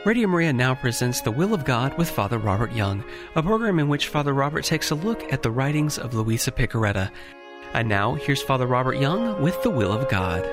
Radio Maria now presents The Will of God with Father Robert Young, a program in which Father Robert takes a look at the writings of Luisa Piccarreta. And now, here's Father Robert Young with The Will of God.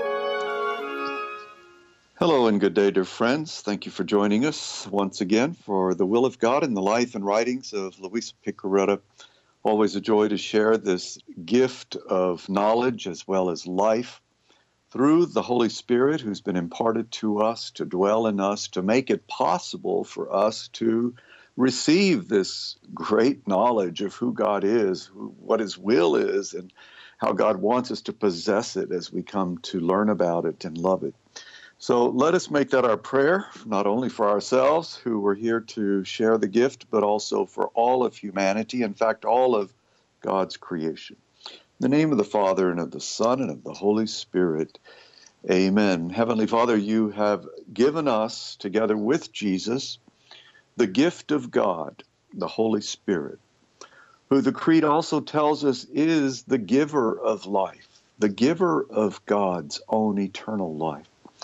Hello and good day, dear friends. Thank you for joining us once again for The Will of God in the life and writings of Luisa Piccarreta. Always a joy to share this gift of knowledge as well as life through the Holy Spirit who's been imparted to us, to dwell in us, to make it possible for us to receive this great knowledge of who God is, what His will is, and how God wants us to possess it as we come to learn about it and love it. So let us make that our prayer, not only for ourselves who were here to share the gift, but also for all of humanity, in fact, all of God's creation. In the name of the Father, and of the Son, and of the Holy Spirit. Amen. Heavenly Father, you have given us, together with Jesus, the gift of God, the Holy Spirit, who the Creed also tells us is the giver of life, the giver of God's own eternal life.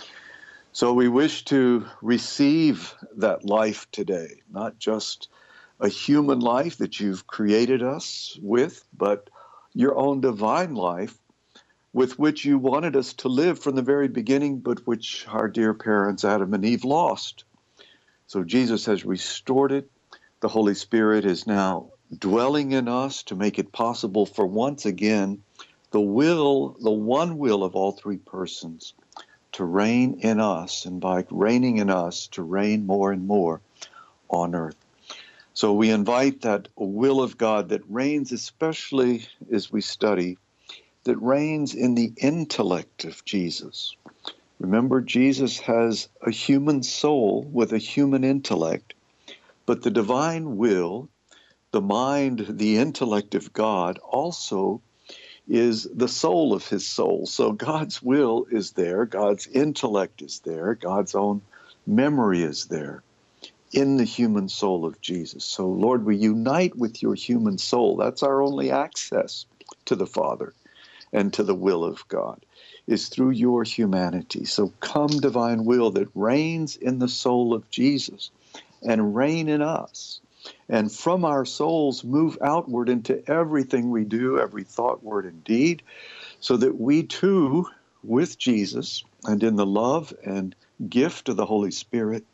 So we wish to receive that life today, not just a human life that you've created us with, but your own divine life with which you wanted us to live from the very beginning, but which our dear parents Adam and Eve lost. So Jesus has restored it. The Holy Spirit is now dwelling in us to make it possible for once again the one will of all three persons to reign in us, and by reigning in us to reign more and more on earth. So we invite that will of God that reigns, especially as we study, that reigns in the intellect of Jesus. Remember, Jesus has a human soul with a human intellect, but the divine will, the mind, the intellect of God also is the soul of his soul. So God's will is there, God's intellect is there, God's own memory is there in the human soul of Jesus. So, Lord, we unite with your human soul. That's our only access to the Father and to the will of God, is through your humanity. So come, divine will, that reigns in the soul of Jesus and reign in us. And from our souls move outward into everything we do, every thought, word, and deed, so that we too, with Jesus and in the love and gift of the Holy Spirit,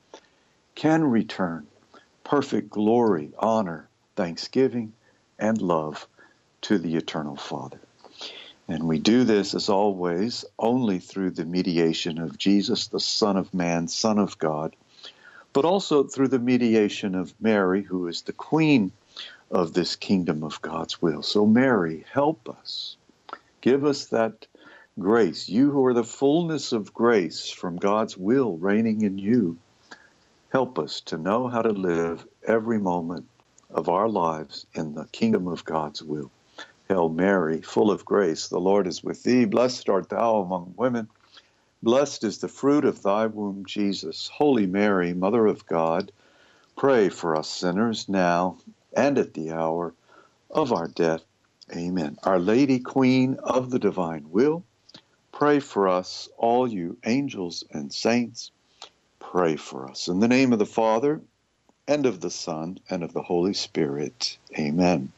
can return perfect glory, honor, thanksgiving, and love to the eternal Father. And we do this, as always, only through the mediation of Jesus, the Son of Man, Son of God, but also through the mediation of Mary, who is the Queen of this kingdom of God's will. So Mary, help us. Give us that grace. You who are the fullness of grace from God's will reigning in you, help us to know how to live every moment of our lives in the kingdom of God's will. Hail Mary, full of grace, the Lord is with thee. Blessed art thou among women. Blessed is the fruit of thy womb, Jesus. Holy Mary, Mother of God, pray for us sinners now and at the hour of our death. Amen. Our Lady, Queen of the divine will, pray for us, all you angels and saints. Pray for us. In the name of the Father, and of the Son, and of the Holy Spirit. Amen.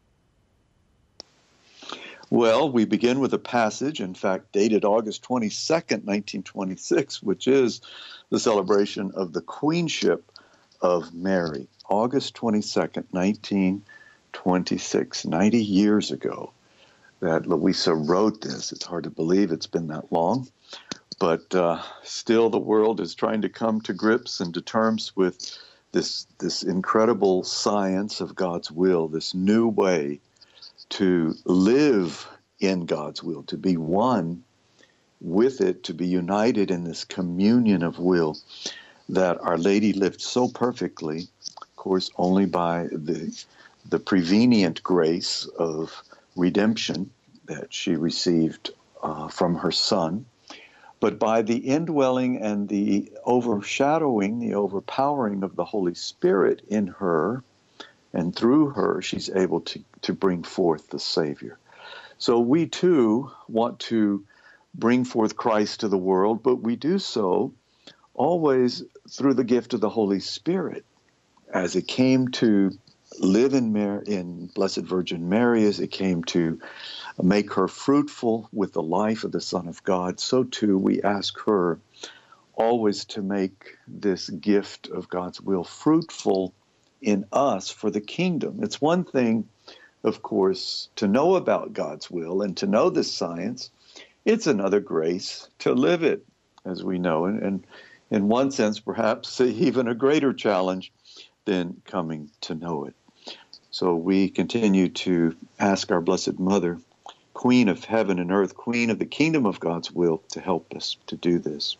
Well, we begin with a passage, in fact, dated August 22nd, 1926, which is the celebration of the queenship of Mary. August 22nd, 1926, 90 years ago, that Luisa wrote this. It's hard to believe it's been that long. But still the world is trying to come to grips and to terms with this incredible science of God's will, this new way to live in God's will, to be one with it, to be united in this communion of will that Our Lady lived so perfectly, of course, only by the prevenient grace of redemption that she received from her Son, but by the indwelling and the overshadowing, the overpowering of the Holy Spirit in her, and through her, she's able to bring forth the Savior. So we too want to bring forth Christ to the world, but we do so always through the gift of the Holy Spirit, as it came to live in Blessed Virgin Mary, as it came to make her fruitful with the life of the Son of God, so too we ask her always to make this gift of God's will fruitful in us for the kingdom. It's one thing, of course, to know about God's will and to know this science. It's another grace to live it, as we know, and in one sense, perhaps even a greater challenge than coming to know it. So we continue to ask our Blessed Mother, Queen of heaven and earth, Queen of the kingdom of God's will, to help us to do this.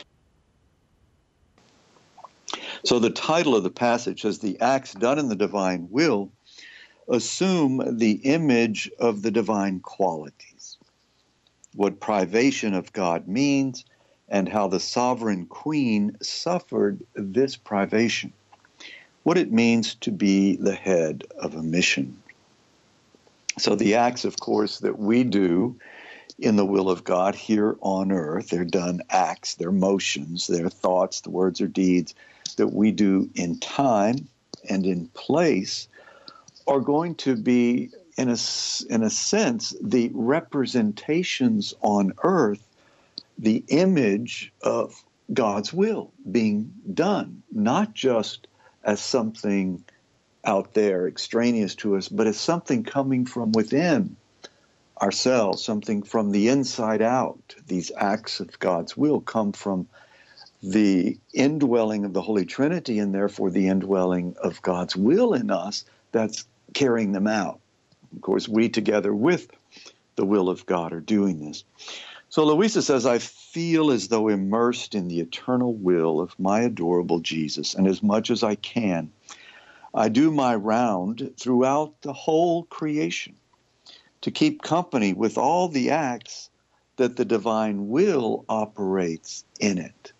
So the title of the passage says, "The acts done in the divine will assume the image of the divine qualities, what privation of God means, and how the sovereign queen suffered this privation, what it means to be the head of a mission." So the acts, of course, that we do in the will of God here on earth, they're done acts, they're motions, they're thoughts, the words or deeds that we do in time and in place, are going to be, in a sense, the representations on earth, the image of God's will being done, not just as something out there extraneous to us, but as something coming from within ourselves, something from the inside out. These acts of God's will come from the indwelling of the Holy Trinity, and therefore the indwelling of God's will in us that's carrying them out. Of course, we together with the will of God are doing this. So Louisa says, "I feel as though immersed in the eternal will of my adorable Jesus, and as much as I can, I do my round throughout the whole creation to keep company with all the acts that the divine will operates in it."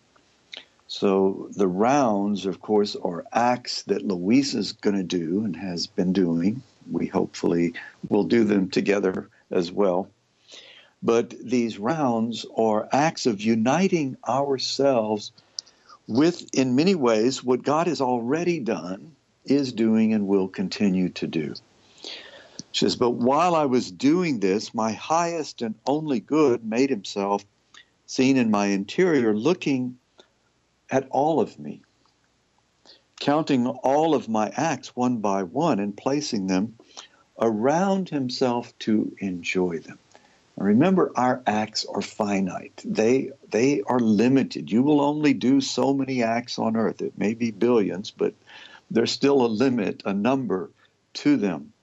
So the rounds, of course, are acts that Louisa's going to do and has been doing. We hopefully will do them together as well. But these rounds are acts of uniting ourselves with, in many ways, what God has already done, is doing, and will continue to do. She says, "But while I was doing this, my highest and only good made himself seen in my interior, looking at all of me, counting all of my acts one by one and placing them around himself to enjoy them." Now remember, our acts are finite. They are limited. You will only do so many acts on earth. It may be billions, but there's still a limit, a number to them.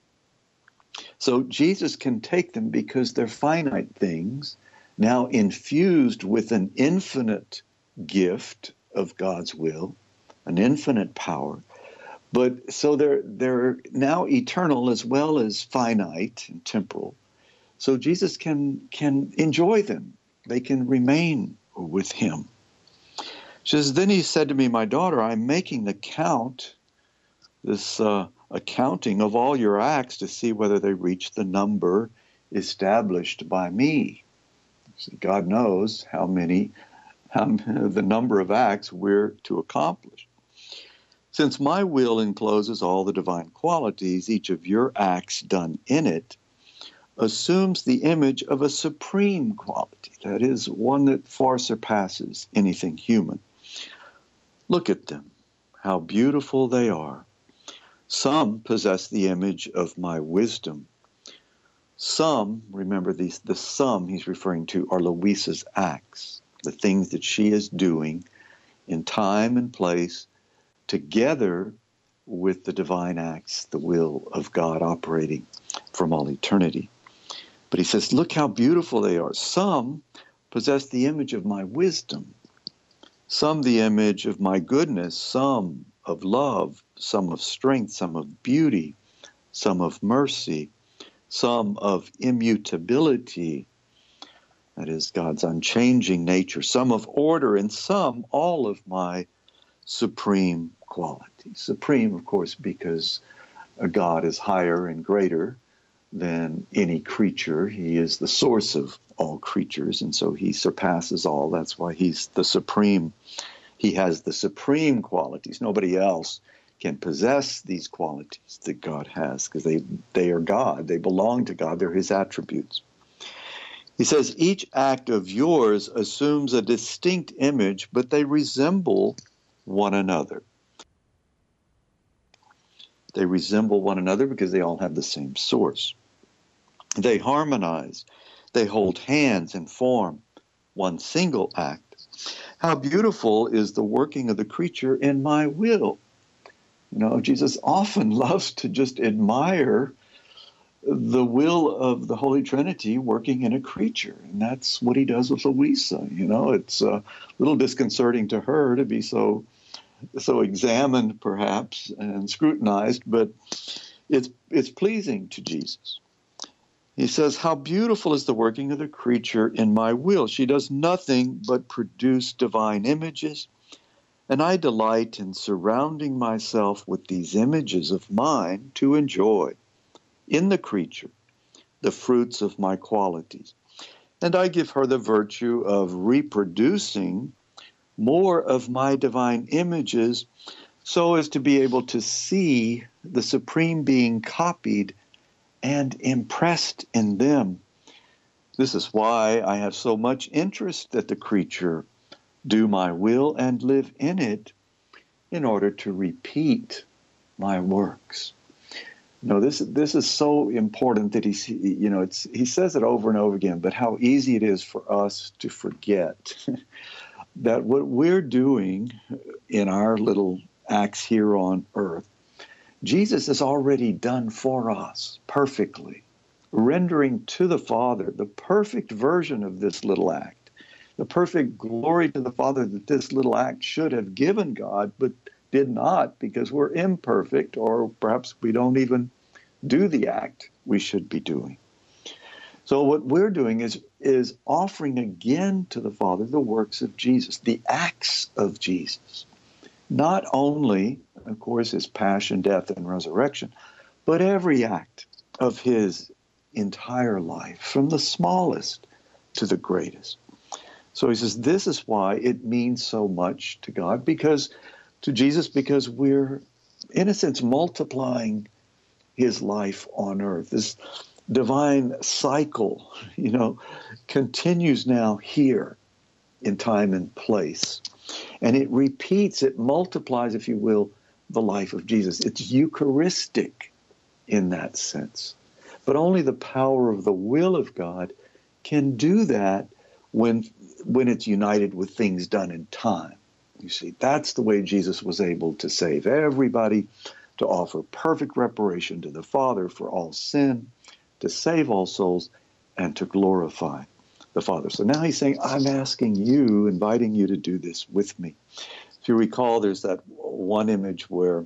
So Jesus can take them because they're finite things, now infused with an infinite gift of God's will, an infinite power. But so they're now eternal as well as finite and temporal. So Jesus can enjoy them. They can remain with him. She says, "Then he said to me, 'My daughter, I'm making the count, this accounting of all your acts to see whether they reach the number established by me.'" So God knows the number of acts we're to accomplish. "Since my will encloses all the divine qualities, each of your acts done in it assumes the image of a supreme quality, that is, one that far surpasses anything human. Look at them, how beautiful they are. Some possess the image of my wisdom. Some," remember the some he's referring to are Louisa's acts, the things that she is doing in time and place together with the divine acts, the will of God operating from all eternity. But he says, look how beautiful they are. Some possess the image of my wisdom, some the image of my goodness, some of love, some of strength, some of beauty, some of mercy, some of immutability, that is God's unchanging nature, some of order, and some all of my supreme quality. Supreme, of course, because God is higher and greater than any creature. He is the source of all creatures, and so he surpasses all. That's why he's the supreme He has the supreme qualities. Nobody else can possess these qualities that God has because they are God. They belong to God. They're his attributes. He says, each act of yours assumes a distinct image, but they resemble one another. They resemble one another because they all have the same source. They harmonize. They hold hands and form one single act. How beautiful is the working of the creature in my will. You know, Jesus often loves to just admire the will of the Holy Trinity working in a creature. And that's what he does with Louisa. You know, it's a little disconcerting to her to be so examined, perhaps, and scrutinized, but it's pleasing to Jesus. He says, how beautiful is the working of the creature in my will. She does nothing but produce divine images, and I delight in surrounding myself with these images of mine to enjoy in the creature the fruits of my qualities. And I give her the virtue of reproducing more of my divine images so as to be able to see the Supreme Being copied and impressed in them. This is why I have so much interest that the creature do my will and live in it in order to repeat my works. No, this is so important that he says it over and over again, but how easy it is for us to forget that what we're doing in our little acts here on earth, Jesus has already done for us perfectly, rendering to the Father the perfect version of this little act, the perfect glory to the Father that this little act should have given God, but did not because we're imperfect, or perhaps we don't even do the act we should be doing. So what we're doing is offering again to the Father the works of Jesus, the acts of Jesus. Not only, of course, his passion, death, and resurrection, but every act of his entire life, from the smallest to the greatest. So he says, this is why it means so much to God, to Jesus, because we're, in a sense, multiplying his life on earth. This divine cycle, continues now here in time and place. And it repeats, it multiplies, if you will, the life of Jesus. It's Eucharistic in that sense. But only the power of the will of God can do that when it's united with things done in time. You see, that's the way Jesus was able to save everybody, to offer perfect reparation to the Father for all sin, to save all souls, and to glorify the Father. So now he's saying, I'm asking you, inviting you to do this with me. If you recall, there's that one image where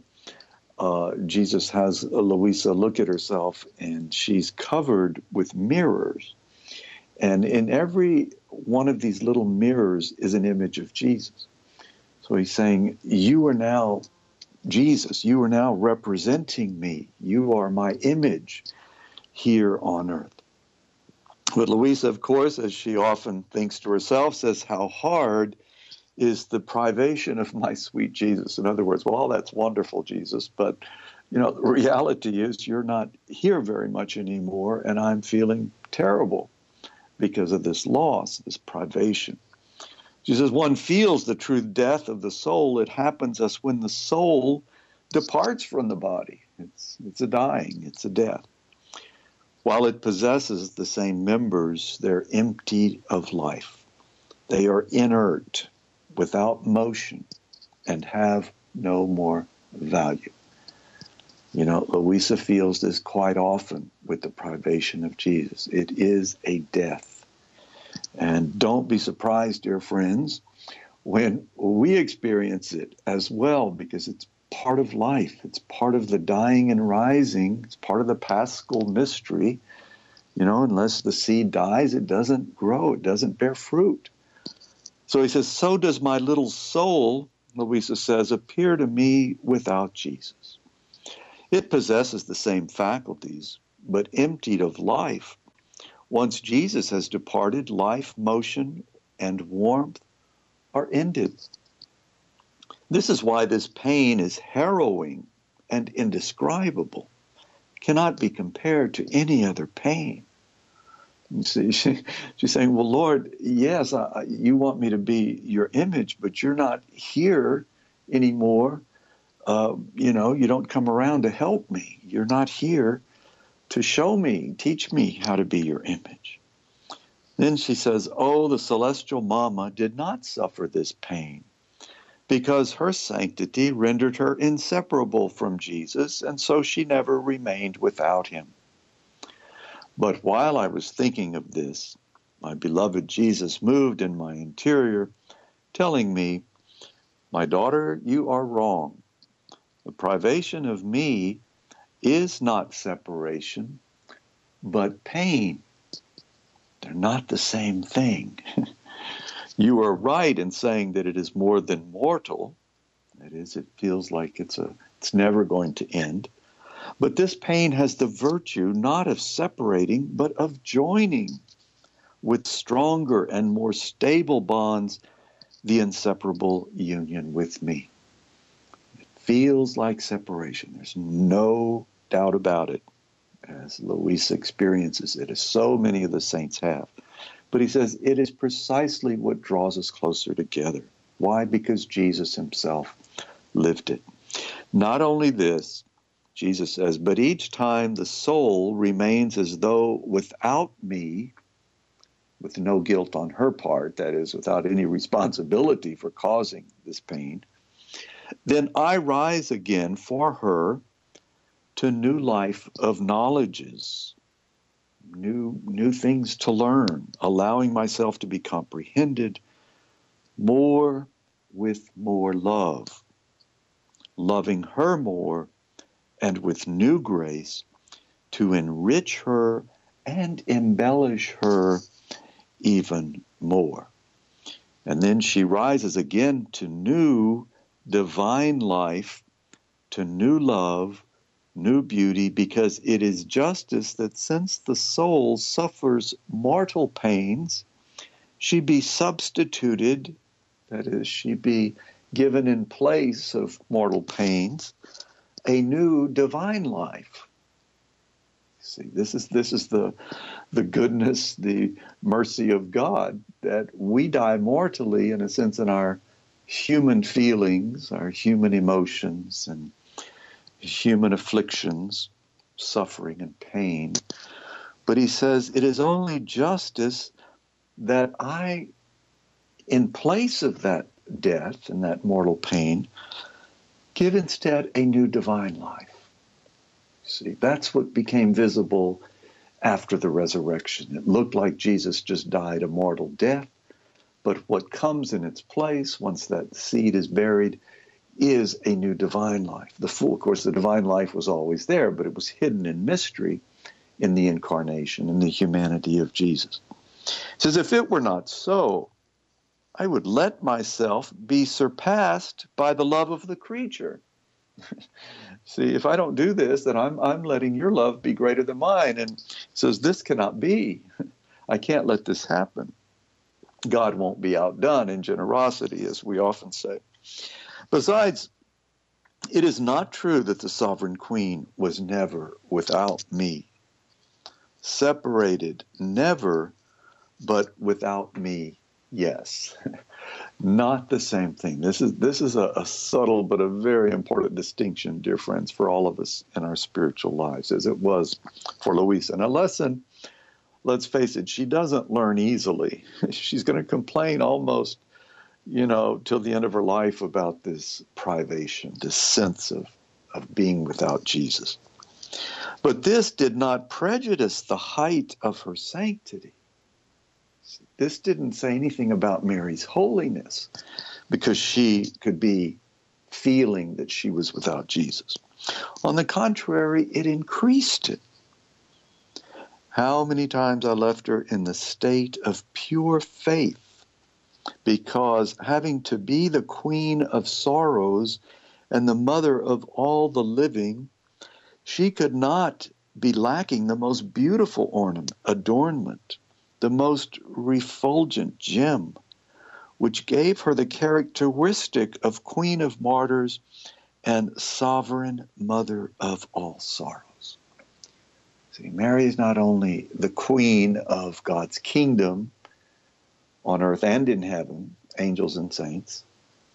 Jesus has Louisa look at herself, and she's covered with mirrors. And in every one of these little mirrors is an image of Jesus. So he's saying, you are now Jesus. You are now representing me. You are my image here on earth. But Louisa, of course, as she often thinks to herself, says, how hard is the privation of my sweet Jesus? In other words, well, that's wonderful, Jesus, but the reality is you're not here very much anymore, and I'm feeling terrible because of this loss, this privation. She says, one feels the true death of the soul. It happens as when the soul departs from the body. It's a dying, it's a death. While it possesses the same members, they're empty of life. They are inert, without motion, and have no more value. Louisa feels this quite often with the privation of Jesus. It is a death. And don't be surprised, dear friends, when we experience it as well, because it's part of life. It's part of the dying and rising. It's part of the Paschal mystery. Unless the seed dies, it doesn't grow. It doesn't bear fruit. So he says, so does my little soul, Louisa says, appear to me without Jesus. It possesses the same faculties, but emptied of life. Once Jesus has departed, life, motion, and warmth are ended. This is why this pain is harrowing and indescribable, cannot be compared to any other pain. You see, she's saying, well, Lord, yes, you want me to be your image, but you're not here anymore. You don't come around to help me. You're not here to show me, teach me how to be your image. Then she says, oh, the celestial mama did not suffer this pain because her sanctity rendered her inseparable from Jesus, and so she never remained without him. But while I was thinking of this, my beloved Jesus moved in my interior, telling me, my daughter, you are wrong. The privation of me is not separation, but pain. They're not the same thing. You are right in saying that it is more than mortal. That is, it feels like it's never going to end. But this pain has the virtue not of separating, but of joining with stronger and more stable bonds the inseparable union with me. It feels like separation. There's no doubt about it, as Louisa experiences it, as so many of the saints have. But he says it is precisely what draws us closer together. Why? Because Jesus himself lived it. Not only this, Jesus says, but each time the soul remains as though without me, with no guilt on her part, that is, without any responsibility for causing this pain, then I rise again for her to new life of knowledges, new things to learn, allowing myself to be comprehended more with more love, loving her more and with new grace to enrich her and embellish her even more. And then she rises again to new divine life, to new love, new beauty, because it is justice that since the soul suffers mortal pains, she be substituted, that is, she be given in place of mortal pains, a new divine life. See, this is the goodness, the mercy of God, that we die mortally, in a sense, in our human feelings, our human emotions, and human afflictions, suffering and pain. But he says, it is only justice that I, in place of that death and that mortal pain, give instead a new divine life. See, that's what became visible after the resurrection. It looked like Jesus just died a mortal death, but what comes in its place once that seed is buried is a new divine life. Of course, the divine life was always there, but it was hidden in mystery in the incarnation, in the humanity of Jesus. He says, if it were not so, I would let myself be surpassed by the love of the creature. See, if I don't do this, then I'm letting your love be greater than mine. And he says, this cannot be. I can't let this happen. God won't be outdone in generosity, as we often say. Besides, it is not true that the sovereign queen was never without me. Separated, never, but without me, yes. Not the same thing. This is a subtle but a very important distinction, dear friends, for all of us in our spiritual lives, as it was for Louisa. And a lesson, let's face it, she doesn't learn easily. She's going to complain almost, till the end of her life about this privation, this sense of being without Jesus. But this did not prejudice the height of her sanctity. This didn't say anything about Mary's holiness, because she could be feeling that she was without Jesus. On the contrary, it increased it. How many times I left her in the state of pure faith, because having to be the queen of sorrows and the mother of all the living, she could not be lacking the most beautiful adornment, the most refulgent gem, which gave her the characteristic of Queen of Martyrs and Sovereign Mother of all sorrows. See, Mary is not only the Queen of God's kingdom on earth and in heaven, angels and saints,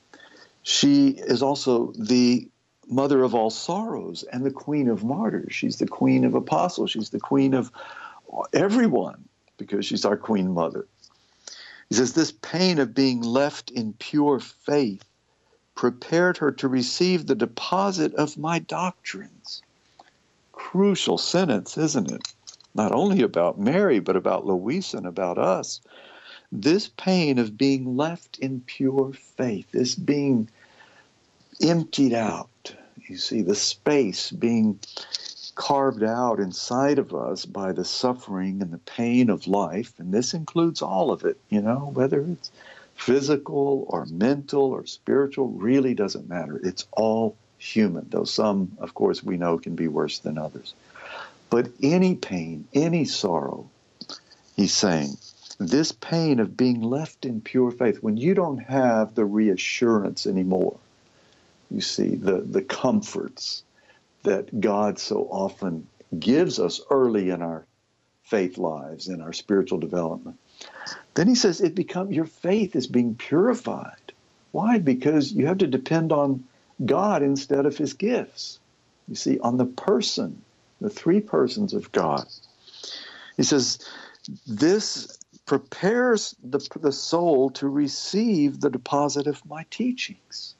she is also the Mother of all sorrows and the Queen of Martyrs. She's the Queen of Apostles. She's the Queen of everyone because she's our Queen Mother. He says, this pain of being left in pure faith prepared her to receive the deposit of my doctrines. Crucial sentence, isn't it? Not only about Mary, but about Louisa and about us. This pain of being left in pure faith, this being emptied out, you see, the space being carved out inside of us by the suffering and the pain of life, and this includes all of it, whether it's physical or mental or spiritual, really doesn't matter. It's all human, though some, of course, we know can be worse than others. But any pain, any sorrow, he's saying, this pain of being left in pure faith, when you don't have the reassurance anymore, you see, the comforts that God so often gives us early in our faith lives, in our spiritual development. Then he says your faith is being purified. Why? Because you have to depend on God instead of his gifts. You see, on the person, the three persons of God. He says, this prepares the soul to receive the deposit of my teachings.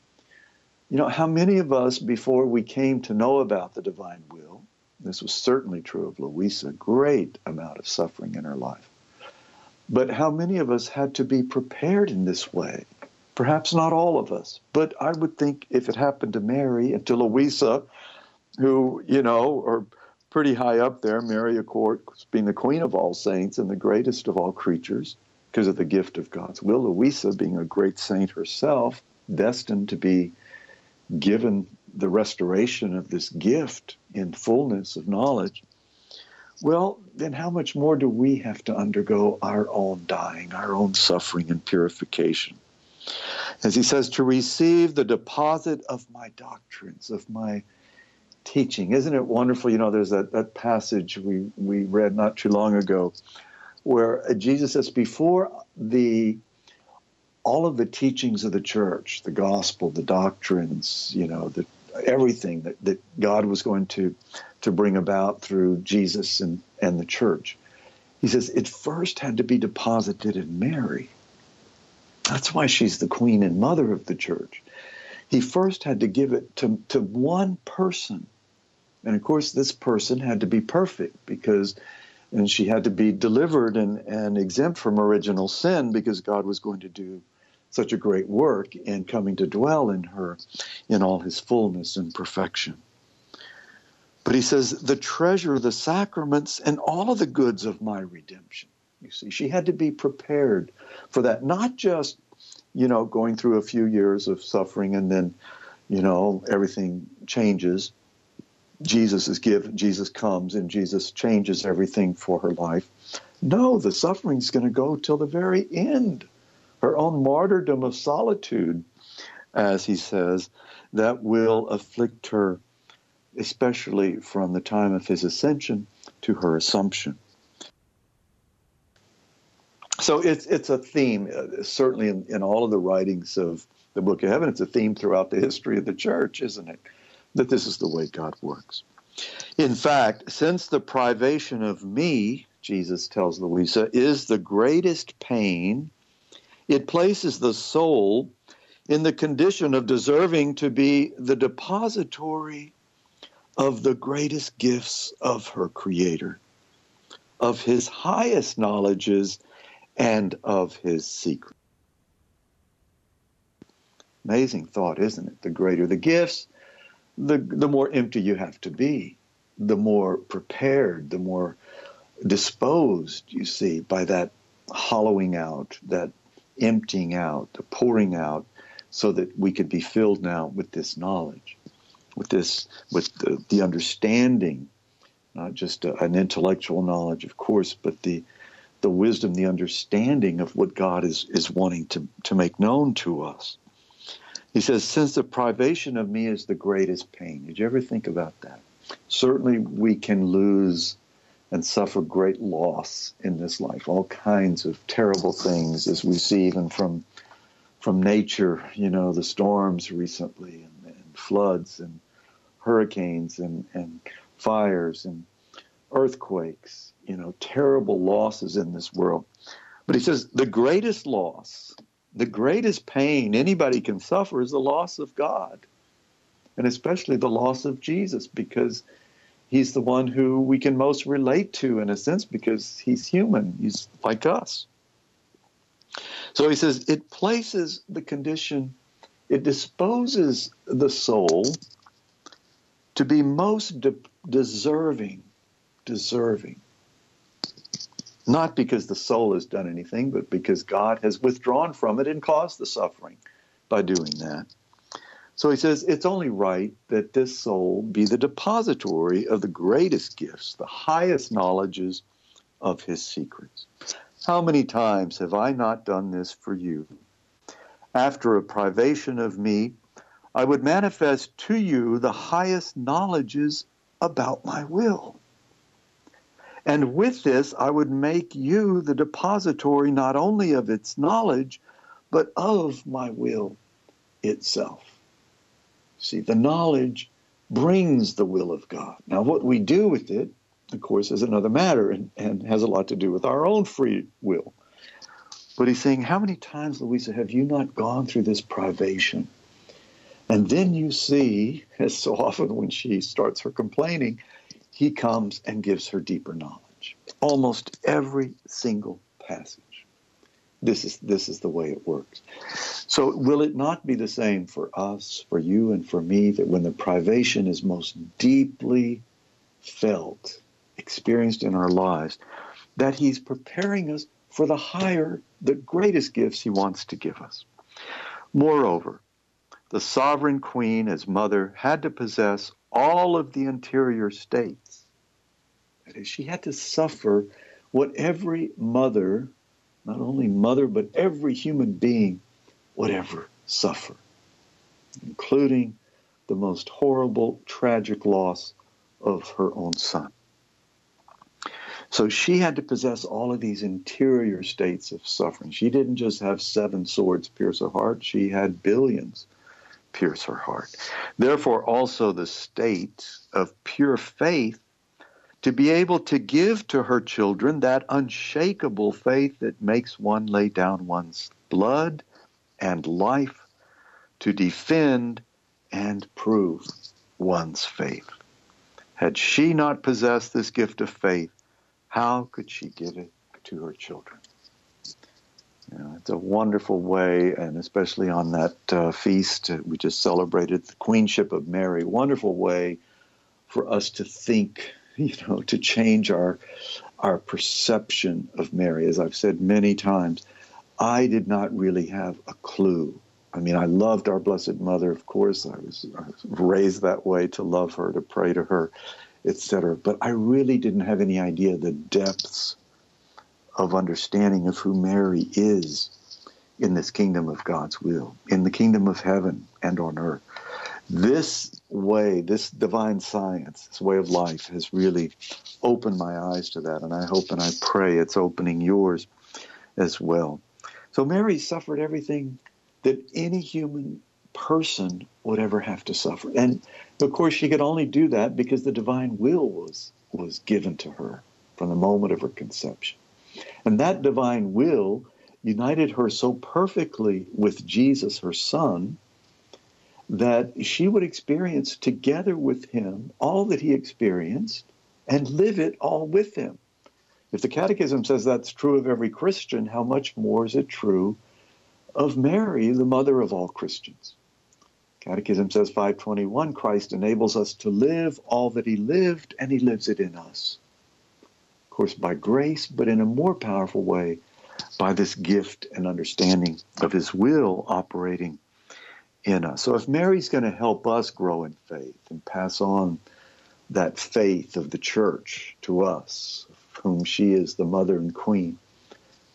How many of us, before we came to know about the divine will, this was certainly true of Louisa, great amount of suffering in her life. But how many of us had to be prepared in this way? Perhaps not all of us, but I would think if it happened to Mary and to Louisa, who, are pretty high up there, Mary, of course, being the queen of all saints and the greatest of all creatures because of the gift of God's will, Louisa being a great saint herself, destined to be given the restoration of this gift in fullness of knowledge, well, then how much more do we have to undergo our own dying, our own suffering and purification? As he says, to receive the deposit of my doctrines, of my teaching. Isn't it wonderful? There's that passage we read not too long ago where Jesus says, before all of the teachings of the church, the gospel, the doctrines, everything that God was going to bring about through Jesus and the church. He says it first had to be deposited in Mary. That's why she's the queen and mother of the church. He first had to give it to one person. And of course, this person had to be perfect and she had to be delivered and exempt from original sin because God was going to do such a great work in coming to dwell in her in all his fullness and perfection. But he says, the treasure, the sacraments, and all of the goods of my redemption. You see, she had to be prepared for that, not just, going through a few years of suffering and then, everything changes. Jesus is given, Jesus comes, and Jesus changes everything for her life. No, the suffering is going to go till the very end. Her own martyrdom of solitude, as he says, that will afflict her, especially from the time of his ascension to her assumption. So it's a theme, certainly in all of the writings of the Book of Heaven. It's a theme throughout the history of the church, isn't it? That this is the way God works. In fact, since the privation of me, Jesus tells Louisa, is the greatest pain, it places the soul in the condition of deserving to be the depository of the greatest gifts of her Creator, of his highest knowledges, and of his secret. Amazing thought, isn't it? The greater the gifts, the more empty you have to be, the more prepared, the more disposed, you see, by that hollowing out, that emptying out, the pouring out, so that we could be filled now with this knowledge, with the understanding, not just an intellectual knowledge, of course, but the the wisdom, the understanding of what God is wanting to make known to us. He says, since the privation of me is the greatest pain. Did you ever think about that? Certainly we can lose and suffer great loss in this life, all kinds of terrible things, as we see even from nature, the storms recently, and floods and hurricanes and fires and earthquakes, terrible losses in this world. But he says the greatest loss, the greatest pain anybody can suffer is the loss of God, and especially the loss of Jesus, because he's the one who we can most relate to, in a sense, because he's human. He's like us. So he says it places the condition, it disposes the soul to be most deserving. Not because the soul has done anything, but because God has withdrawn from it and caused the suffering by doing that. So he says it's only right that this soul be the depository of the greatest gifts, the highest knowledges of his secrets. How many times have I not done this for you? After a privation of me, I would manifest to you the highest knowledges about my will. And with this, I would make you the depository not only of its knowledge, but of my will itself. See, the knowledge brings the will of God. Now, what we do with it, of course, is another matter and has a lot to do with our own free will. But he's saying, how many times, Louisa, have you not gone through this privation? And then you see, as so often when she starts her complaining, he comes and gives her deeper knowledge. Almost every single passage. This is the way it works. So will it not be the same for us, for you, and for me, that when the privation is most deeply felt, experienced in our lives, that he's preparing us for the higher, the greatest gifts he wants to give us? Moreover, the sovereign queen, as mother, had to possess all of the interior states. That is, she had to suffer what every mother, not only mother, but every human being would ever suffer, including the most horrible, tragic loss of her own son. So she had to possess all of these interior states of suffering. She didn't just have 7 swords pierce her heart. She had billions pierce her heart. Therefore, also the state of pure faith, to be able to give to her children that unshakable faith that makes one lay down one's blood and life to defend and prove one's faith. Had she not possessed this gift of faith, how could she give it to her children? It's a wonderful way, and especially on that feast we just celebrated, the Queenship of Mary, wonderful way for us to think, to change our perception of Mary. As I've said many times, I did not really have a clue. I mean, I loved our Blessed Mother, of course. I was raised that way, to love her, to pray to her, etc. But I really didn't have any idea the depths of understanding of who Mary is in this kingdom of God's will, in the kingdom of heaven and on earth. This way, this divine science, this way of life has really opened my eyes to that, and I hope and I pray it's opening yours as well. So Mary suffered everything that any human person would ever have to suffer. And of course she could only do that because the divine will was given to her from the moment of her conception. And that divine will united her so perfectly with Jesus, her son, that she would experience together with him all that he experienced and live it all with him. If the Catechism says that's true of every Christian, how much more is it true of Mary, the mother of all Christians? Catechism says 521, Christ enables us to live all that he lived, and he lives it in us. Of course, by grace, but in a more powerful way, by this gift and understanding of his will operating in us. So if Mary's going to help us grow in faith and pass on that faith of the church to us, of whom she is the mother and queen,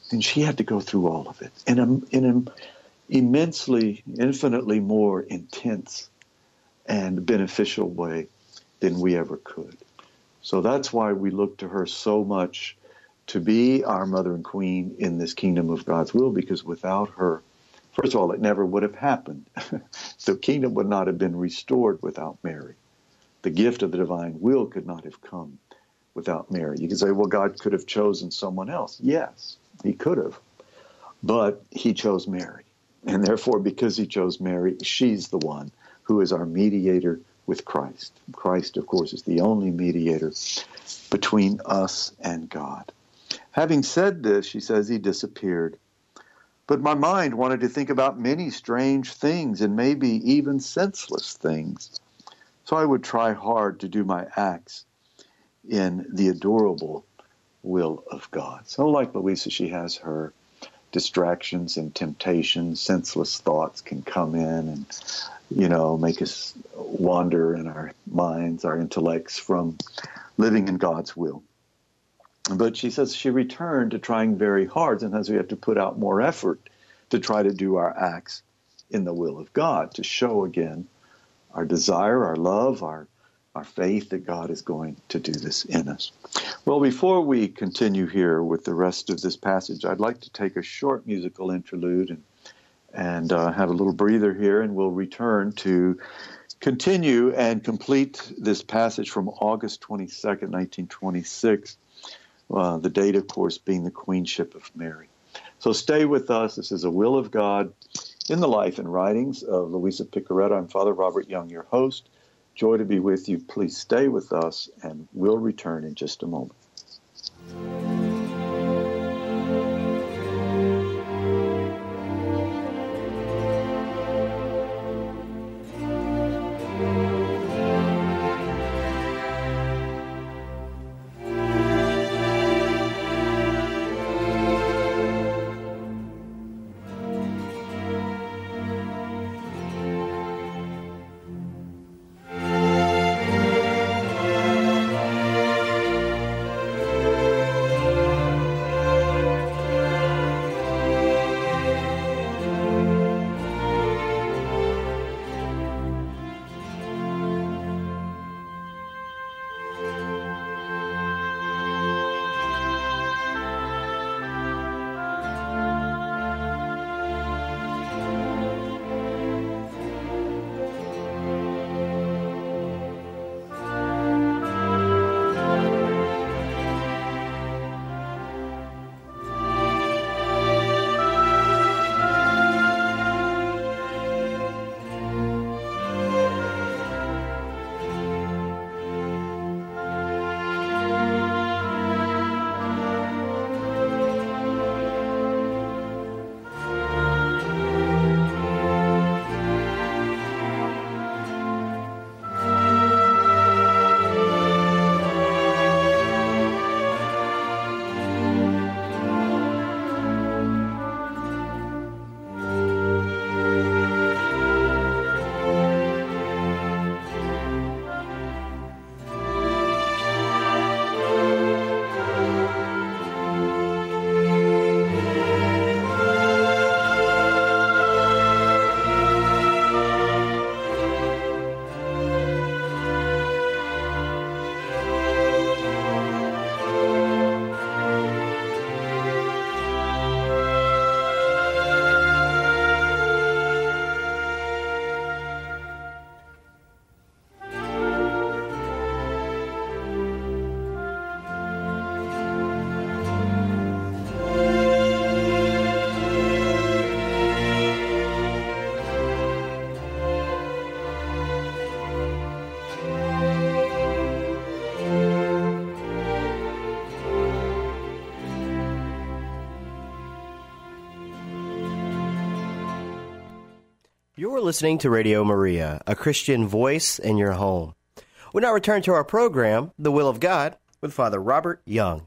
And she had to go through all of it in an immensely, infinitely more intense and beneficial way than we ever could. So that's why we look to her so much to be our mother and queen in this kingdom of God's will, because without her, first of all, it never would have happened. The kingdom would not have been restored without Mary. The gift of the divine will could not have come without Mary. You can say, well, God could have chosen someone else. Yes, he could have. But he chose Mary. And therefore, because he chose Mary, she's the one who is our mediator with Christ. Christ, of course, is the only mediator between us and God. Having said this, she says, he disappeared. But my mind wanted to think about many strange things and maybe even senseless things. So I would try hard to do my acts in the adorable will of God. So like Louisa, she has her distractions and temptations. Senseless thoughts can come in and, make us wander in our minds, our intellects, from living in God's will. But she says she returned to trying very hard. Sometimes we have to put out more effort to try to do our acts in the will of God, to show again our desire, our love, our faith that God is going to do this in us. Well, before we continue here with the rest of this passage, I'd like to take a short musical interlude and have a little breather here, and we'll return to continue and complete this passage from August 22nd, 1926, the date, of course, being the queenship of Mary. So stay with us. This is a will of God in the life and writings of Louisa Piccarreta. I'm Father Robert Young, your host. Joy to be with you. Please stay with us, and we'll return in just a moment. You're listening to Radio Maria, a Christian voice in your home. We now return to our program, The Will of God, with Father Robert Young.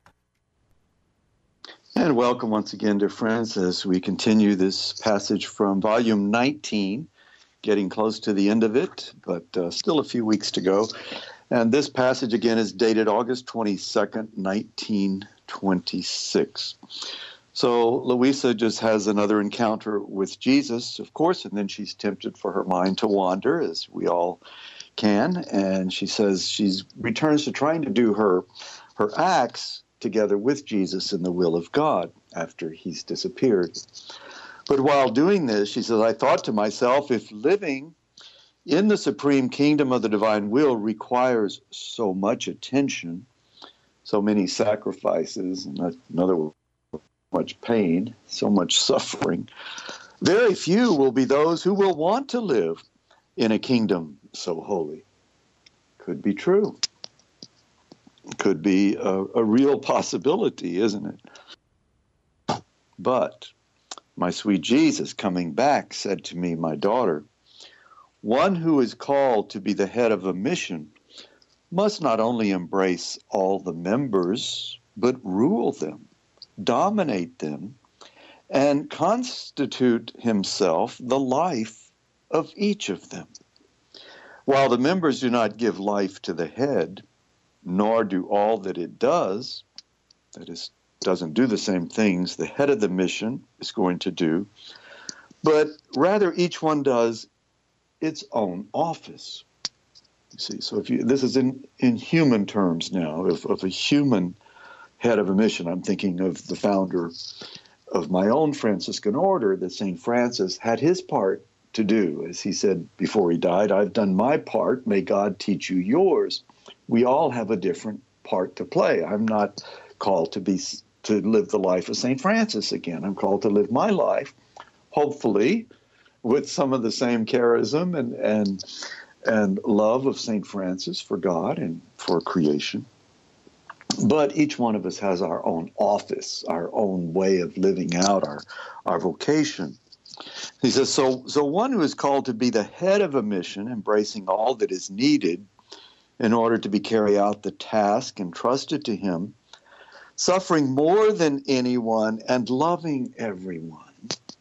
And welcome once again, dear friends, as we continue this passage from Volume 19, getting close to the end of it, but still a few weeks to go. And this passage, again, is dated August 22nd, 1926. So Louisa just has another encounter with Jesus, of course, and then she's tempted for her mind to wander, as we all can, and she says she returns to trying to do her acts together with Jesus in the will of God after he's disappeared. But while doing this, she says, I thought to myself, if living in the supreme kingdom of the divine will requires so much attention, so many sacrifices, and another word, much pain, so much suffering, very few will be those who will want to live in a kingdom so holy. Could be true. Could be a real possibility, isn't it? But my sweet Jesus, coming back, said to me, my daughter, one who is called to be the head of a mission must not only embrace all the members, but rule them, dominate them, and constitute himself the life of each of them. While the members do not give life to the head, nor do all that it does, that is, doesn't do the same things the head of the mission is going to do, but rather each one does its own office. You see, so this is in human terms now, of a human head of a mission. I'm thinking of the founder of my own Franciscan order, that St. Francis had his part to do. As he said before he died, I've done my part, may God teach you yours. We all have a different part to play. I'm not called to live the life of St. Francis again. I'm called to live my life, hopefully, with some of the same charism and love of St. Francis for God and for creation. But each one of us has our own office, our own way of living out our vocation. He says, so one who is called to be the head of a mission, embracing all that is needed in order to carry out the task entrusted to him, suffering more than anyone and loving everyone,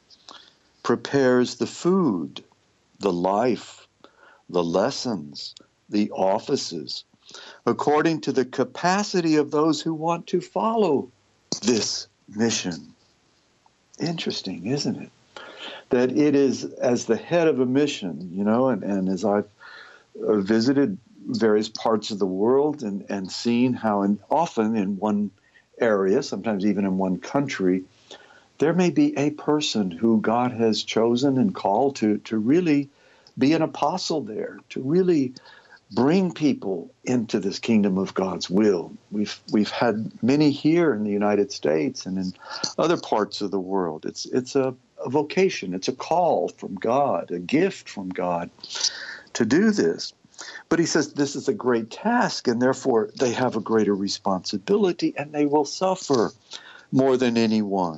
prepares the food, the life, the lessons, the offices, according to the capacity of those who want to follow this mission. Interesting, isn't it? That it is as the head of a mission, and as I've visited various parts of the world and seen how often in one area, sometimes even in one country, there may be a person who God has chosen and called to really be an apostle there, to really bring people into this kingdom of God's will. We've had many here in the United States and in other parts of the world. It's a vocation, it's a call from God, a gift from God to do this. But he says this is a great task, and therefore they have a greater responsibility, and they will suffer more than anyone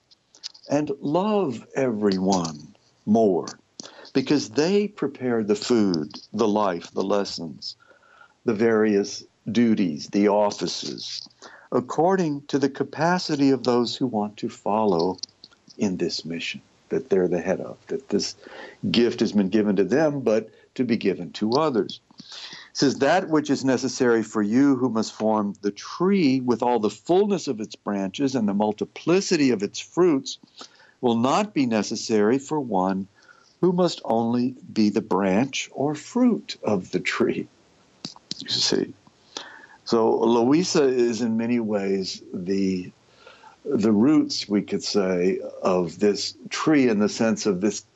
and love everyone more, because they prepare the food, the life, the lessons, the various duties, the offices, according to the capacity of those who want to follow in this mission that they're the head of, that this gift has been given to them, but to be given to others. It says, that which is necessary for you who must form the tree with all the fullness of its branches and the multiplicity of its fruits will not be necessary for one who must only be the branch or fruit of the tree. You see. So Louisa is in many ways the roots, we could say, of this tree, in the sense of this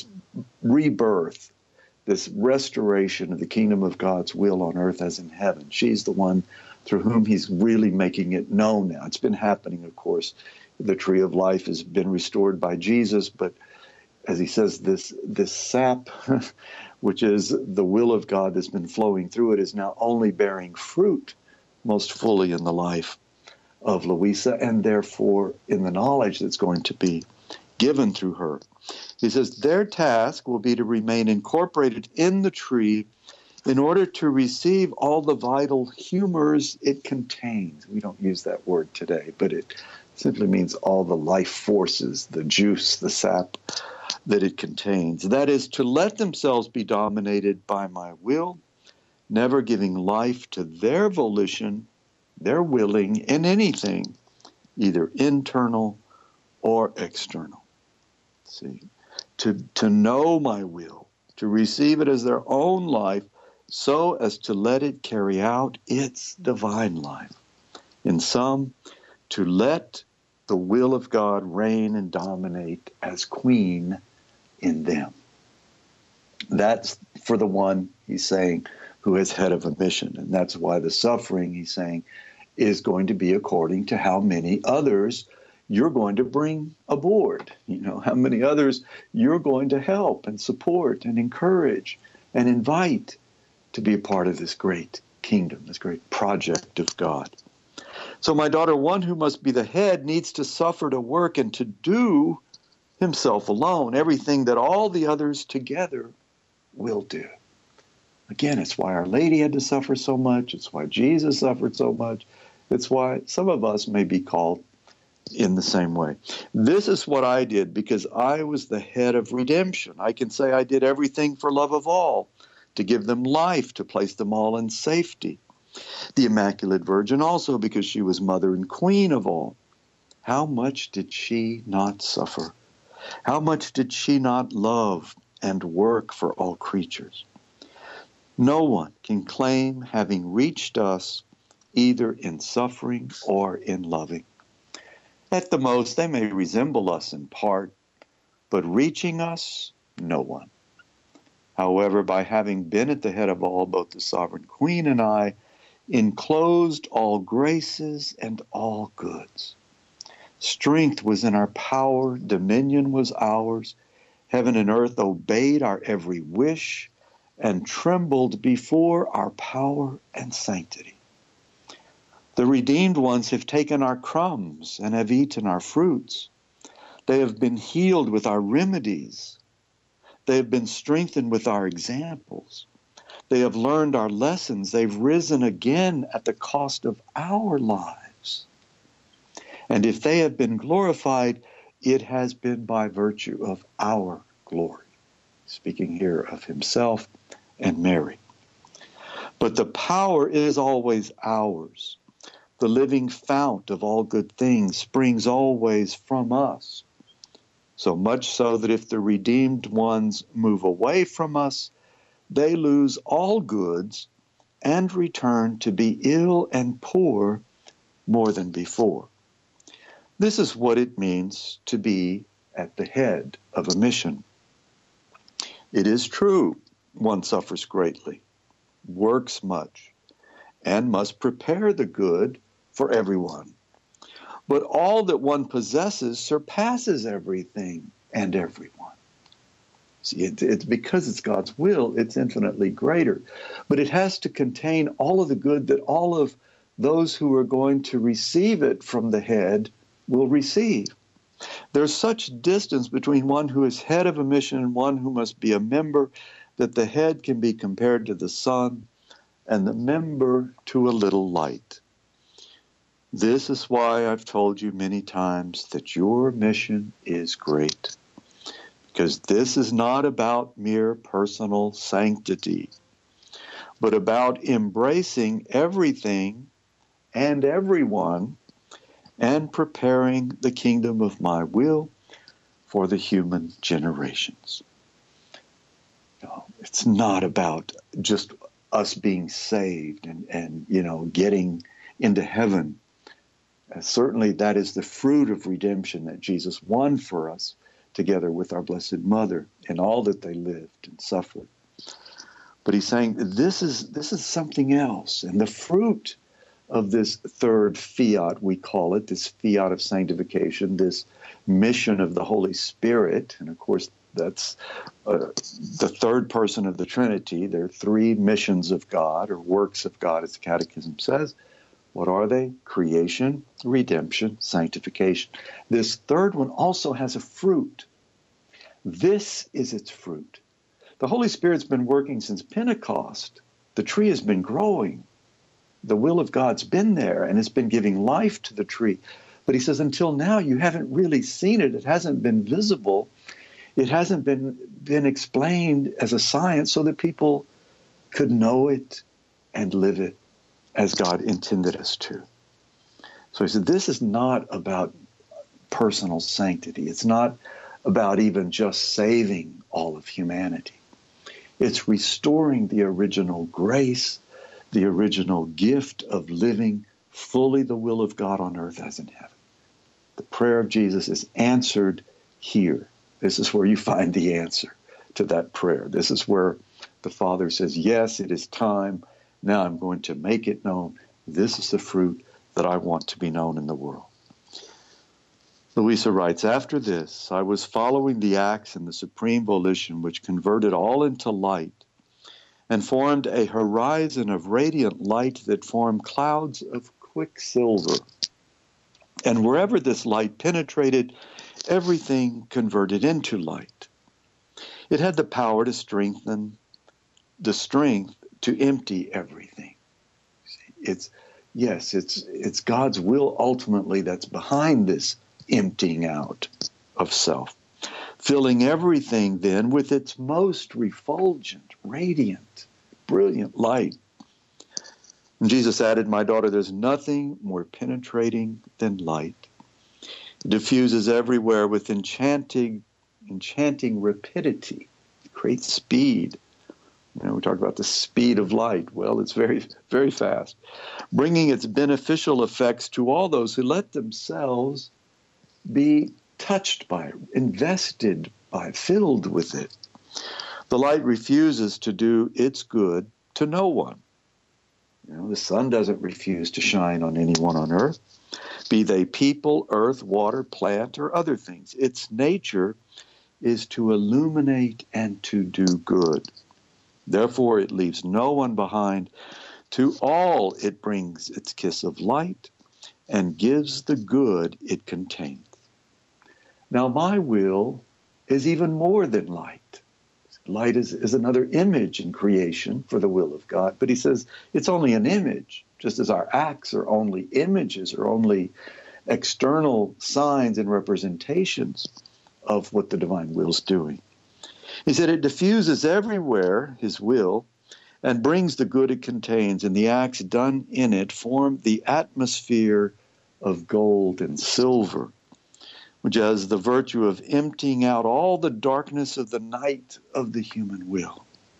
rebirth, this restoration of the kingdom of God's will on earth as in heaven. She's the one through whom he's really making it known now. It's been happening, of course. The tree of life has been restored by Jesus, but as he says, this sap, which is the will of God that's been flowing through it, is now only bearing fruit most fully in the life of Louisa, and therefore in the knowledge that's going to be given through her. He says their task will be to remain incorporated in the tree in order to receive all the vital humors it contains. We don't use that word today, but it simply means all the life forces, the juice, the sap that it contains. That is, to let themselves be dominated by my will, never giving life to their volition, their willing in anything, either internal or external. See, to know my will, to receive it as their own life, so as to let it carry out its divine life. In some, to let the will of God reign and dominate as queen in them. That's for the one, he's saying, who is head of a mission. And that's why the suffering, he's saying, is going to be according to how many others you're going to bring aboard. You know, how many others you're going to help and support and encourage and invite to be a part of this great kingdom, this great project of God. So, my daughter, one who must be the head needs to suffer to work and to do himself alone everything that all the others together will do. Again, it's why Our Lady had to suffer so much. It's why Jesus suffered so much. It's why some of us may be called in the same way. This is what I did because I was the head of redemption. I can say I did everything for love of all, to give them life, to place them all in safety. The Immaculate Virgin also because she was mother and queen of all. How much did she not suffer? How much did she not love and work for all creatures? No one can claim having reached us either in suffering or in loving. At the most, they may resemble us in part, but reaching us, no one. However, by having been at the head of all, both the Sovereign Queen and I, enclosed all graces and all goods. Strength was in our power, dominion was ours, heaven and earth obeyed our every wish, and trembled before our power and sanctity. The redeemed ones have taken our crumbs and have eaten our fruits. They have been healed with our remedies. They have been strengthened with our examples. They have learned our lessons. They've risen again at the cost of our lives. And if they have been glorified, it has been by virtue of our glory. Speaking here of himself and Mary. But the power is always ours. The living fount of all good things springs always from us. So much so that if the redeemed ones move away from us, they lose all goods and return to be ill and poor more than before. This is what it means to be at the head of a mission. It is true, one suffers greatly, works much, and must prepare the good for everyone. But all that one possesses surpasses everything and everyone. See, it's because it's God's will, it's infinitely greater. But it has to contain all of the good that all of those who are going to receive it from the head will receive. There's such distance between one who is head of a mission and one who must be a member that the head can be compared to the sun and the member to a little light. This is why I've told you many times that your mission is great. Because this is not about mere personal sanctity, but about embracing everything and everyone and preparing the kingdom of my will for the human generations. No, it's not about just us being saved and getting into heaven. Certainly that is the fruit of redemption that Jesus won for us together with our Blessed Mother in all that they lived and suffered. But he's saying this is something else. And the fruit of this third fiat, we call it, this fiat of sanctification, this mission of the Holy Spirit, and of course that's the third person of the Trinity. There are three missions of God, or works of God, as the Catechism says. What are they? Creation, redemption, sanctification. This third one also has a fruit. This is its fruit. The Holy Spirit's been working since Pentecost. The tree has been growing. The will of God's been there, and it's been giving life to the tree. But he says, until now, you haven't really seen it. It hasn't been visible. It hasn't been explained as a science so that people could know it and live it as God intended us to. So he said, this is not about personal sanctity. It's not about even just saving all of humanity. It's restoring the original grace, the original gift of living fully the will of God on earth as in heaven. The prayer of Jesus is answered here. This is where you find the answer to that prayer. This is where the Father says, yes, it is time. Now I'm going to make it known. This is the fruit that I want to be known in the world. Louisa writes, after this, I was following the acts in the supreme volition which converted all into light and formed a horizon of radiant light that formed clouds of quicksilver. And wherever this light penetrated, everything converted into light. It had the power to strengthen, the strength to empty everything. It's God's will ultimately that's behind this emptying out of self, filling everything then with its most refulgent, radiant, brilliant light. And Jesus added, my daughter, there's nothing more penetrating than light. It diffuses everywhere with enchanting rapidity. It creates speed. We talk about the speed of light. Well, it's very, very fast, bringing its beneficial effects to all those who let themselves be touched by it, invested by it, filled with it. The light refuses to do its good to no one. The sun doesn't refuse to shine on anyone on earth, be they people, earth, water, plant, or other things. Its nature is to illuminate and to do good. Therefore, it leaves no one behind. To all it brings its kiss of light and gives the good it contains. Now, my will is even more than light. Light is another image in creation for the will of God, but he says it's only an image, just as our acts are only images or only external signs and representations of what the divine will is doing. He said it diffuses everywhere his will and brings the good it contains, and the acts done in it form the atmosphere of gold and silver, which has the virtue of emptying out all the darkness of the night of the human will.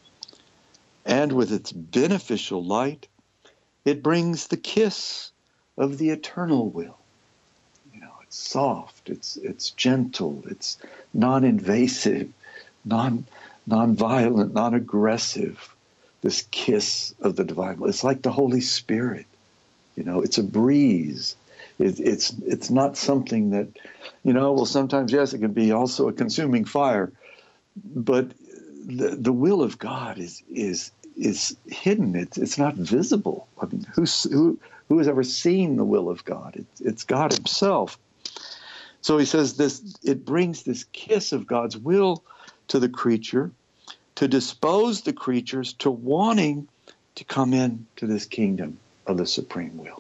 And with its beneficial light, it brings the kiss of the eternal will. It's soft, it's gentle, it's non-invasive, non-violent, non-aggressive. This kiss of the divine will. It's like the Holy Spirit. It's a breeze. It's not something that, sometimes, yes, it can be also a consuming fire, but the will of God is hidden. It's not visible. I mean, who has ever seen the will of God? It's God himself. So he says it brings this kiss of God's will to the creature, to dispose the creatures to wanting to come into this kingdom of the supreme will.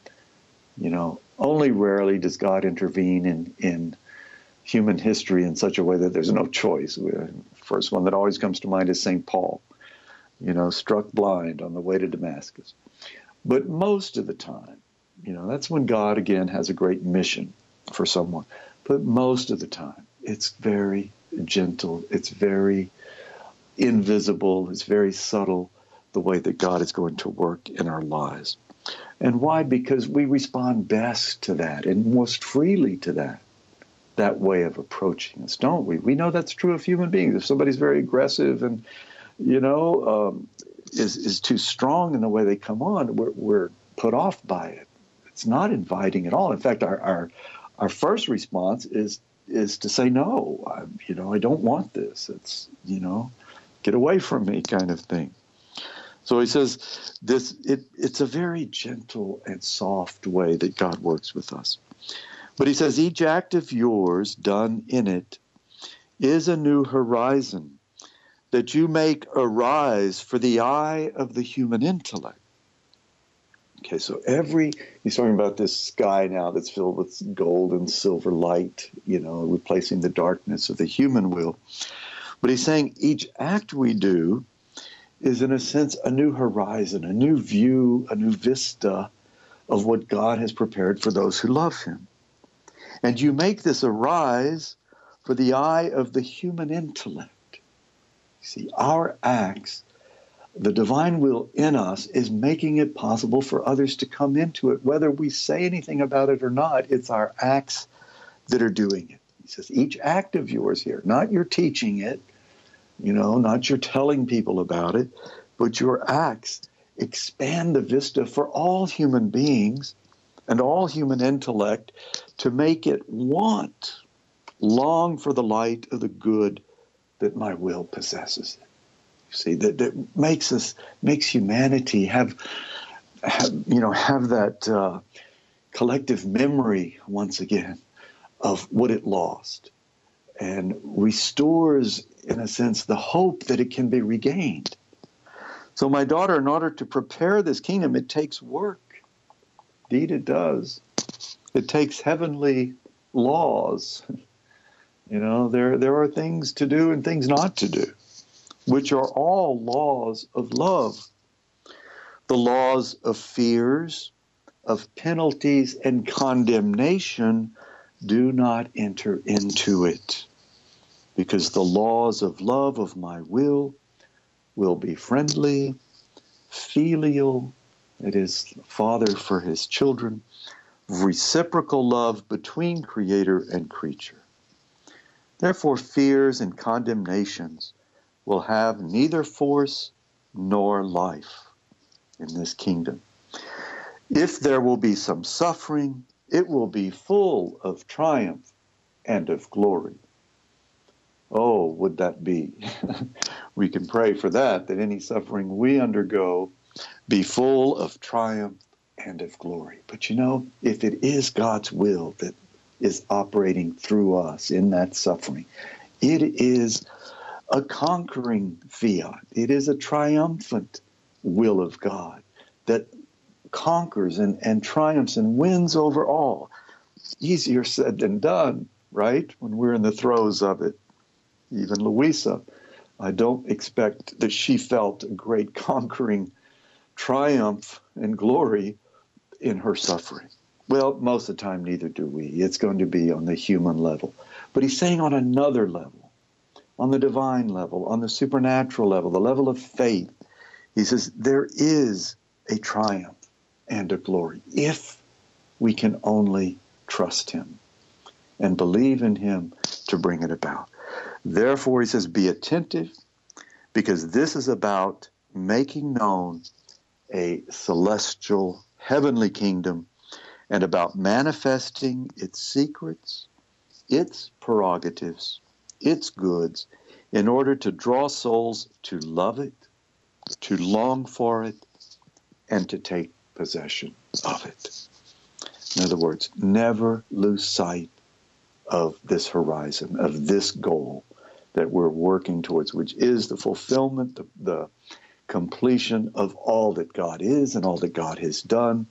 Only rarely does God intervene in human history in such a way that there's no choice. The first one that always comes to mind is St. Paul, struck blind on the way to Damascus. But most of the time, that's when God, again, has a great mission for someone. But most of the time, it's very gentle, it's very invisible, it's very subtle, the way that God is going to work in our lives. And why? Because we respond best to that and most freely to that way of approaching us, don't we? We know that's true of human beings. If somebody's very aggressive and, is too strong in the way they come on, we're put off by it. It's not inviting at all. In fact, our first response is to say, no, I don't want this. It's, get away from me kind of thing. So he says it's a very gentle and soft way that God works with us. But he says each act of yours done in it is a new horizon that you make arise for the eye of the human intellect. Okay, so he's talking about this sky now that's filled with gold and silver light, replacing the darkness of the human will. But he's saying each act we do is, in a sense, a new horizon, a new view, a new vista of what God has prepared for those who love him. And you make this arise for the eye of the human intellect. See, our acts, the divine will in us, is making it possible for others to come into it. Whether we say anything about it or not, it's our acts that are doing it. He says, each act of yours here, not your teaching it, not your telling people about it, but your acts expand the vista for all human beings and all human intellect to make it long for the light of the good that my will possesses. You see, that makes humanity have that collective memory once again of what it lost, and restores, in a sense, the hope that it can be regained. So, my daughter, in order to prepare this kingdom, it takes work. Indeed, it does. It takes heavenly laws. There are things to do and things not to do, which are all laws of love. The laws of fears, of penalties and condemnation do not enter into it, because the laws of love of my will be friendly, filial, it is Father for his children, reciprocal love between Creator and creature. Therefore, fears and condemnations will have neither force nor life in this kingdom. If there will be some suffering, it will be full of triumph and of glory. Oh, would that be? We can pray for that any suffering we undergo be full of triumph and of glory. But if it is God's will that is operating through us in that suffering, it is a conquering fiat. It is a triumphant will of God that conquers and triumphs and wins over all. Easier said than done, right? When we're in the throes of it. Even Louisa, I don't expect that she felt a great conquering triumph and glory in her suffering. Well, most of the time, neither do we. It's going to be on the human level. But he's saying on another level, on the divine level, on the supernatural level, the level of faith. He says there is a triumph and a glory if we can only trust him and believe in him to bring it about. Therefore, he says, be attentive, because this is about making known a celestial, heavenly kingdom, and about manifesting its secrets, its prerogatives, its goods, in order to draw souls to love it, to long for it, and to take possession of it. In other words, never lose sight of this horizon, of this goal that we're working towards, which is the fulfillment, the completion of all that God is and all that God has done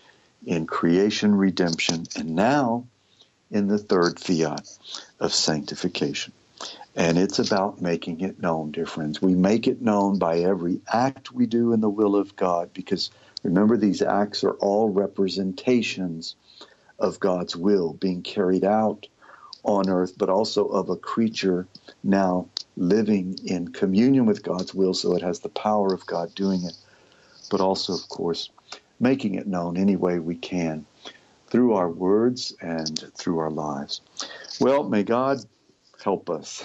in creation, redemption, and now in the third fiat of sanctification. And it's about making it known, dear friends. We make it known by every act we do in the will of God, because remember, these acts are all representations of God's will being carried out on earth, but also of a creature now living in communion with God's will, so it has the power of God doing it, but also, of course, making it known any way we can through our words and through our lives. Well, may God help us.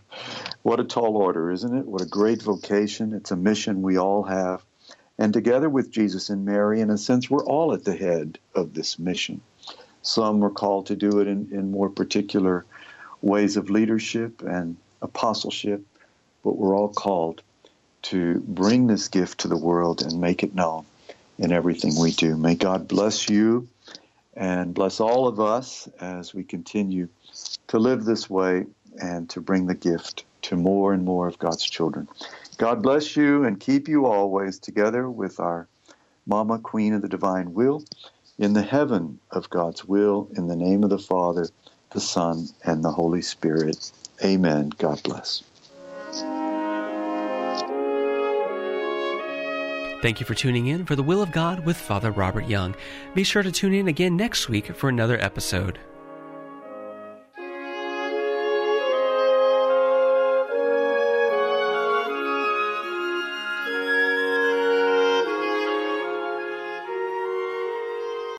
What a tall order, isn't it? What a great vocation. It's a mission we all have. And together with Jesus and Mary, in a sense, we're all at the head of this mission. Some are called to do it in more particular ways of leadership and apostleship, but we're all called to bring this gift to the world and make it known in everything we do. May God bless you and bless all of us as we continue to live this way and to bring the gift to more and more of God's children. God bless you and keep you always together with our Mama, Queen of the Divine Will, in the heaven of God's will, in the name of the Father, the Son, and the Holy Spirit. Amen. God bless. Thank you for tuning in for The Will of God with Father Robert Young. Be sure to tune in again next week for another episode.